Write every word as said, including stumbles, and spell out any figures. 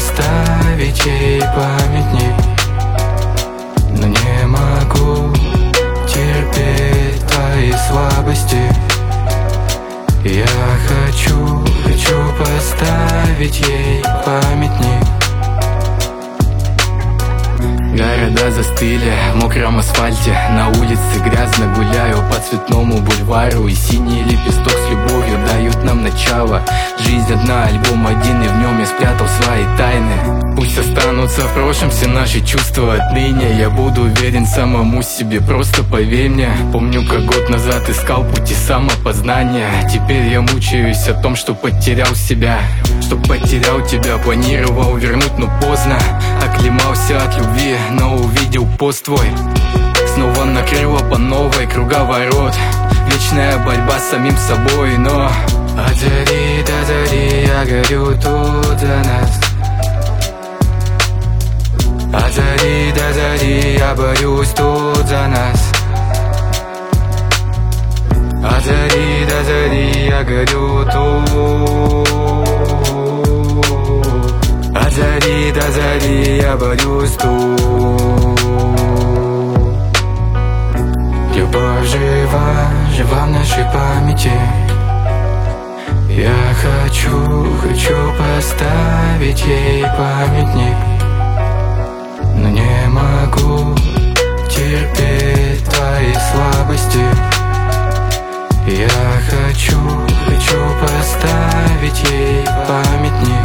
поставить ей памятник, но не могу терпеть твои слабости. Я хочу, хочу поставить ей памятник. Города застыли в мокром асфальте, на улице грязно гуляю по цветному бульвару. И синий лепесток с любовью дают нам начало. Жизнь одна, альбом один, и в нем я спрятал свои тайны. Пусть останутся в прошлом все наши чувства отныне. Я буду уверен самому себе, просто поверь мне. Помню, как год назад искал пути самопознания. Теперь я мучаюсь о том, что потерял себя. Что потерял тебя, планировал вернуть, но поздно. Оклемался от любви, но увидел пост твой. Снова накрыло по новой круговорот. Вечная борьба с самим собой, но от зари до зари я горю тут за нас. От зари до зари я борюсь тут за нас. От зари до зари я горю тут. От зари до зари я борюсь тут. Любовь жива, жива в нашей памяти. Я хочу, хочу поставить ей памятник, но не могу терпеть твои слабости. Я хочу, хочу поставить ей памятник,